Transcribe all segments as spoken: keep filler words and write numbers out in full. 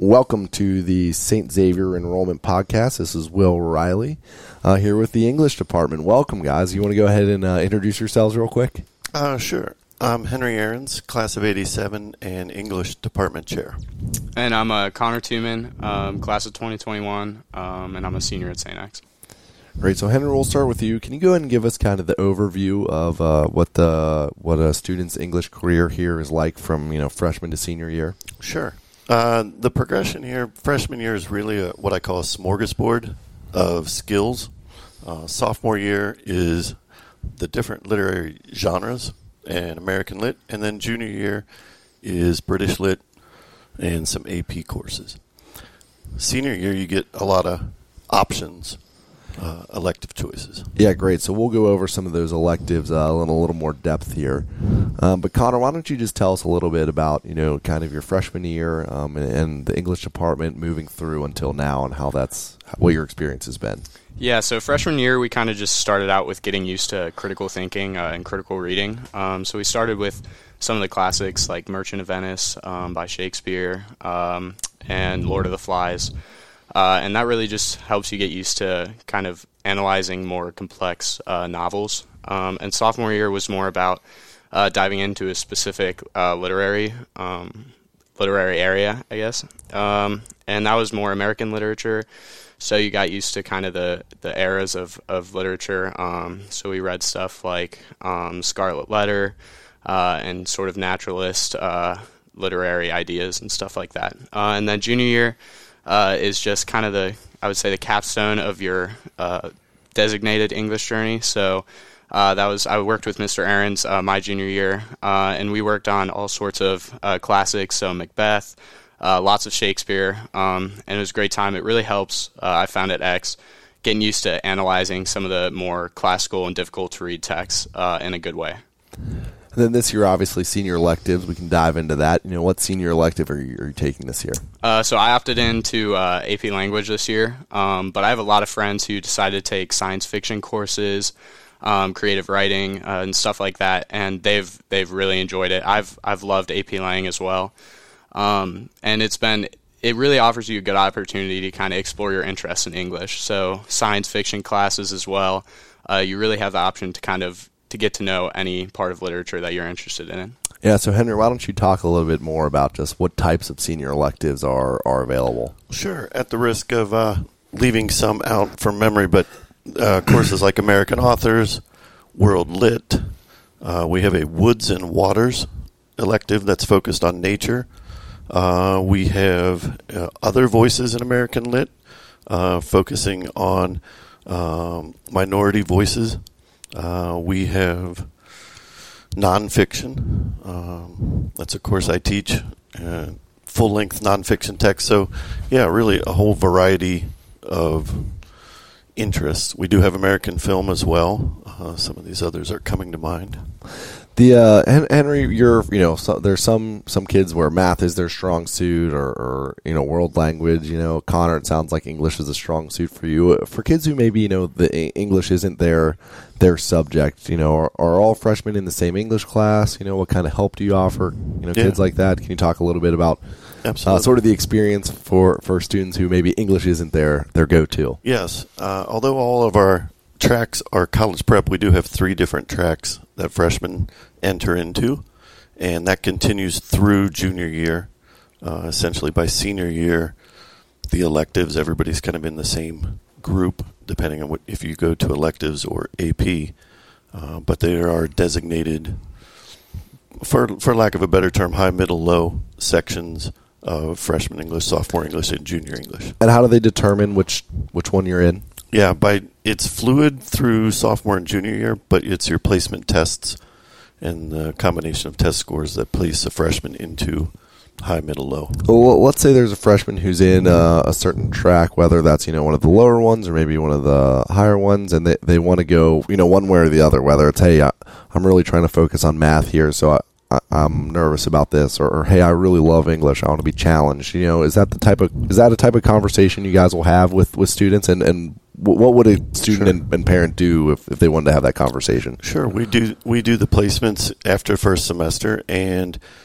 Welcome to the Saint Xavier Enrollment Podcast. This is Will Riley uh, here with the English department. Welcome, guys. You want to go ahead and uh, introduce yourselves real quick? Uh, sure. I'm Henry Ahrens, class of eighty-seven and English department chair. And I'm uh, Connor Tuman, um, class of twenty twenty-one, um, and I'm a senior at Saint X. Great. So, Henry, we'll start with you. Can you go ahead and give us kind of the overview of uh, what the what a student's English career here is like from you know freshman to senior year? Sure. Uh, the progression here, freshman year is really a, what I call a smorgasbord of skills. Uh, sophomore year is the different literary genres and American Lit, and then junior year is British Lit and some A P courses. Senior year, you get a lot of options. Uh, elective choices. Yeah, great. So we'll go over some of those electives uh, in a little more depth here. Um, but Connor, why don't you just tell us a little bit about, you know, kind of your freshman year um, and, and the English department moving through until now and how that's, what your experience has been. Yeah, so freshman year, we kind of just started out with getting used to critical thinking uh, and critical reading. Um, so we started with some of the classics like Merchant of Venice um, by Shakespeare um, and Lord of the Flies. Uh, and that really just helps you get used to kind of analyzing more complex uh, novels. Um, and sophomore year was more about uh, diving into a specific uh, literary um, literary area, I guess. Um, and that was more American literature. So you got used to kind of the, the eras of, of literature. Um, so we read stuff like um, Scarlet Letter uh, and sort of naturalist uh, literary ideas and stuff like that. Uh, and then junior year, Uh, is just kind of the, I would say, the capstone of your uh, designated English journey. So uh, that was, I worked with Mister Ahrens uh, my junior year, uh, and we worked on all sorts of uh, classics, so Macbeth, uh, lots of Shakespeare, um, and it was a great time. It really helps, uh, I found at X, getting used to analyzing some of the more classical and difficult to read texts uh, in a good way. And then this year, obviously, senior electives. We can dive into that. You know, what senior elective are you, are you taking this year? Uh, so I opted into uh, A P Language this year, um, but I have a lot of friends who decided to take science fiction courses, um, creative writing, uh, and stuff like that, and they've they've really enjoyed it. I've I've loved A P Lang as well, um, and it's been it really offers you a good opportunity to kind of explore your interests in English. So science fiction classes as well. Uh, you really have the option to kind of to get to know any part of literature that you're interested in. Yeah, so Henry, why don't you talk a little bit more about just what types of senior electives are, are available? Sure. At the risk of uh, leaving some out from memory, but uh, courses like American Authors, World Lit, uh, we have a Woods and Waters elective that's focused on nature. Uh, we have uh, Other Voices in American Lit, uh, focusing on um, minority voices. Uh, we have nonfiction. Um, that's a course I teach, uh, full-length nonfiction text. So, yeah, really a whole variety of interests. We do have American film as well. Uh, some of these others are coming to mind. The uh, Henry, you're you know so, there's some some kids where math is their strong suit, or, or you know world language. You know, Connor, it sounds like English is a strong suit for you. For kids who maybe you know the English isn't their their subject, you know, are, are all freshmen in the same English class? You know, what kind of help do you offer? You know, yeah. kids like that. Can you talk a little bit about uh, sort of the experience for, for students who maybe English isn't their their go-to? Yes, uh, although all of our tracks are college prep, we do have three different tracks that freshmen enter into, and that continues through junior year. Uh, essentially, by senior year, the electives, everybody's kind of in the same group, depending on what if you go to electives or A P. Uh, but there are designated, for for lack of a better term, high, middle, low sections of freshman English, sophomore English, and junior English. And how do they determine which which one you're in? Yeah, by it's fluid through sophomore and junior year, but it's your placement tests and the combination of test scores that place a freshman into high, middle, low. Well, let's say there's a freshman who's in uh, a certain track, whether that's you know one of the lower ones or maybe one of the higher ones, and they they want to go you know one way or the other. Whether it's hey, I, I'm really trying to focus on math here, so I, I, I'm nervous about this, or, or hey, I really love English, I want to be challenged. You know, is that the type of is that a type of conversation you guys will have with, with students, and and what would a student Sure. and, and parent do if, if they wanted to have that conversation? Sure, we do we do the placements after first semester, and teachers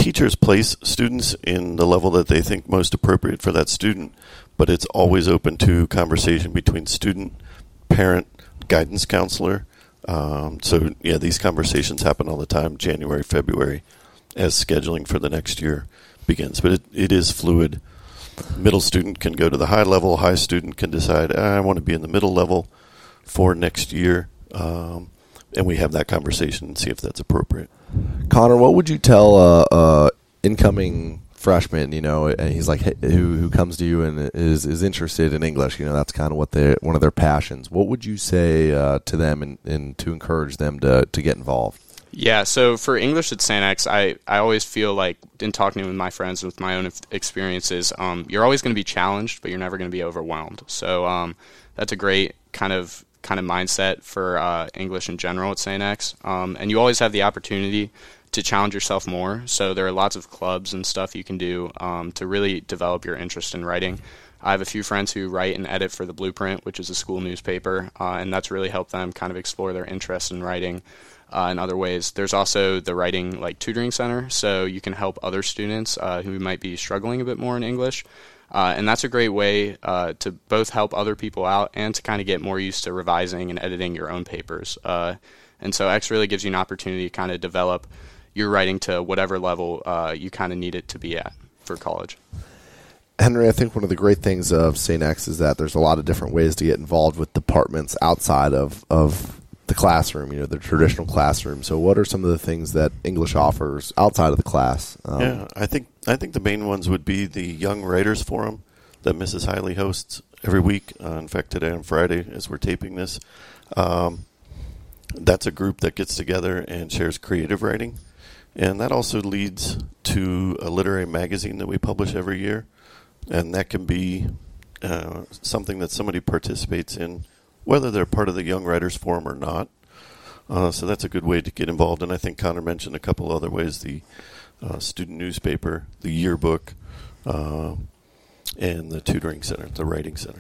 teachers place students in the level that they think most appropriate for that student, but it's always open to conversation between student, parent, guidance counselor. Um, so, yeah, these conversations happen all the time, January, February, as scheduling for the next year begins. But it, it is fluid. Middle student can go to the high level. High student can decide, I want to be in the middle level for next year. Um, and we have that conversation and see if that's appropriate. Connor, what would you tell a uh, uh, incoming freshman, you know, and he's like, hey, who who comes to you and is is interested in English? You know, that's kind of what they one of their passions. What would you say uh, to them and, and to encourage them to to get involved? Yeah, so for English at Saint X, I, I always feel like, in talking with my friends and with my own experiences, um, you're always going to be challenged, but you're never going to be overwhelmed. So um, that's a great kind of kind of mindset for uh, English in general at Saint X. Um, and you always have the opportunity to challenge yourself more. So there are lots of clubs and stuff you can do um, to really develop your interest in writing. I have a few friends who write and edit for The Blueprint, which is a school newspaper, uh, and that's really helped them kind of explore their interest in writing uh, in other ways. There's also the Writing like Tutoring Center, so you can help other students uh, who might be struggling a bit more in English. Uh, and that's a great way uh, to both help other people out and to kind of get more used to revising and editing your own papers. Uh, and so X really gives you an opportunity to kind of develop your writing to whatever level uh, you kind of need it to be at for college. Henry, I think one of the great things of Saint X is that there's a lot of different ways to get involved with departments outside of, of the classroom, you know, the traditional classroom. So what are some of the things that English offers outside of the class? Um, yeah, I think I think the main ones would be the Young Writers Forum that Missus Hiley hosts every week. Uh, in fact, today on Friday, as we're taping this, um, that's a group that gets together and shares creative writing. And that also leads to a literary magazine that we publish every year. And that can be uh, something that somebody participates in, whether they're part of the Young Writers Forum or not. Uh, so that's a good way to get involved. And I think Connor mentioned a couple other ways, the uh, student newspaper, the yearbook, uh, and the tutoring center, the writing center.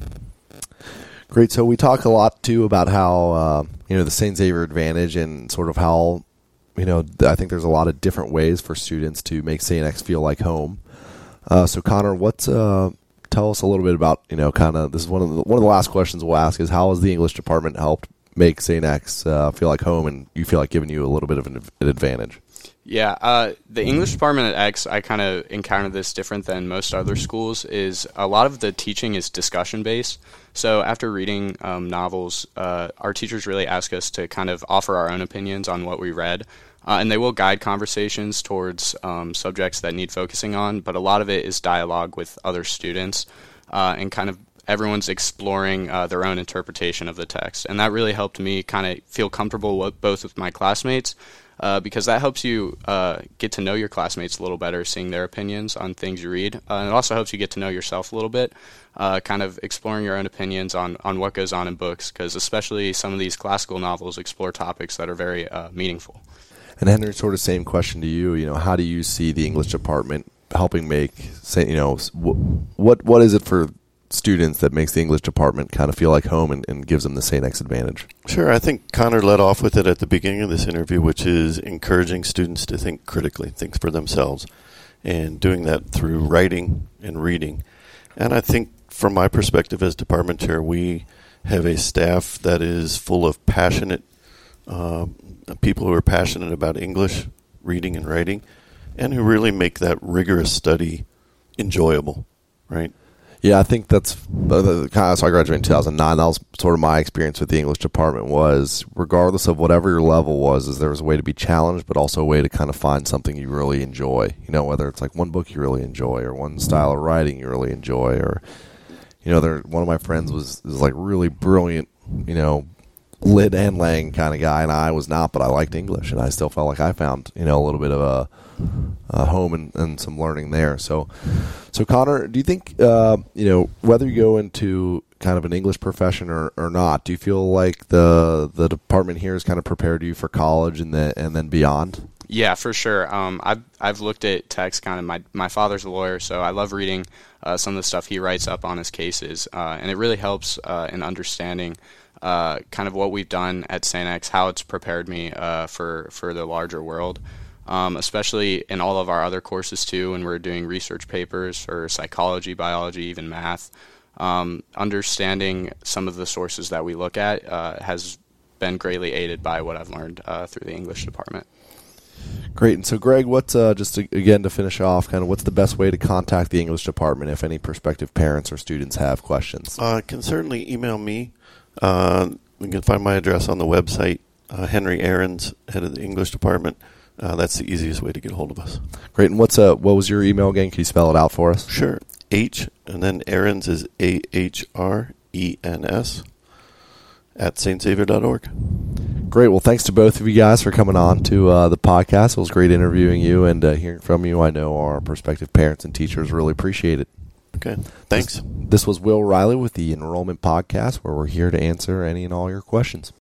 Great. So we talk a lot, too, about how, uh, you know, the Saint Xavier Advantage and sort of how, you know, I think there's a lot of different ways for students to make Saint X feel like home. Uh, so, Connor, what's uh, tell us a little bit about, you know, kind of, this is one of the one of the last questions we'll ask is how has the English department helped make Saint X uh, feel like home and you feel like giving you a little bit of an, an advantage? Yeah, uh, the English department at X, I kind of encountered this different than most other schools, is a lot of the teaching is discussion-based. So after reading um, novels, uh, our teachers really ask us to kind of offer our own opinions on what we read. Uh, and they will guide conversations towards um, subjects that need focusing on, but a lot of it is dialogue with other students uh, and kind of everyone's exploring uh, their own interpretation of the text. And that really helped me kind of feel comfortable with, both with my classmates uh, because that helps you uh, get to know your classmates a little better, seeing their opinions on things you read. Uh, and it also helps you get to know yourself a little bit, uh, kind of exploring your own opinions on, on what goes on in books, because especially some of these classical novels explore topics that are very uh, meaningful. And Henry, sort of same question to you. You know, how do you see the English department helping make, say, you know, what what is it for students that makes the English department kind of feel like home and, and gives them the Saint X advantage? Sure. I think Connor led off with it at the beginning of this interview, which is encouraging students to think critically, think for themselves, and doing that through writing and reading. And I think from my perspective as department chair, we have a staff that is full of passionate uh, people who are passionate about English, reading and writing, and who really make that rigorous study enjoyable, right? Yeah, I think that's uh, kind of, so I graduated in two thousand nine. That was sort of my experience with the English department was, regardless of whatever your level was, is there was a way to be challenged, but also a way to kind of find something you really enjoy. You know, whether it's like one book you really enjoy or one style of writing you really enjoy, or, you know, there, one of my friends was, was like really brilliant, you know, lit and lang kind of guy, and I was not, but I liked English, and I still felt like I found, you know, a little bit of a, a home and, and some learning there. So, so Connor, do you think, uh, you know, whether you go into kind of an English profession or, or not, do you feel like the the department here has kind of prepared you for college and then and then beyond? Yeah, for sure. Um, I've I've looked at text kind of. My my father's a lawyer, so I love reading uh, some of the stuff he writes up on his cases, uh, and it really helps uh, in understanding Uh, kind of what we've done at Saint X, how it's prepared me uh, for, for the larger world. um, especially in all of our other courses too, when we're doing research papers for psychology, biology, even math. Um, understanding some of the sources that we look at uh, has been greatly aided by what I've learned uh, through the English department. Great. And so, Greg, what's uh, just to, again to finish off, kind of what's the best way to contact the English department if any prospective parents or students have questions? Uh, can certainly email me. Uh, you can find my address on the website. Uh, Henry Ahrens, head of the English department. Uh, that's the easiest way to get a hold of us. Great. And what's uh, what was your email again? Can you spell it out for us? Sure. H, and then Ahrens is A H R E N S, at st xavier dot org. Great. Well, thanks to both of you guys for coming on to uh, the podcast. It was great interviewing you and uh, hearing from you. I know our prospective parents and teachers really appreciate it. Okay. Thanks. This, this was Will Riley with the Enrollment Podcast, where we're here to answer any and all your questions.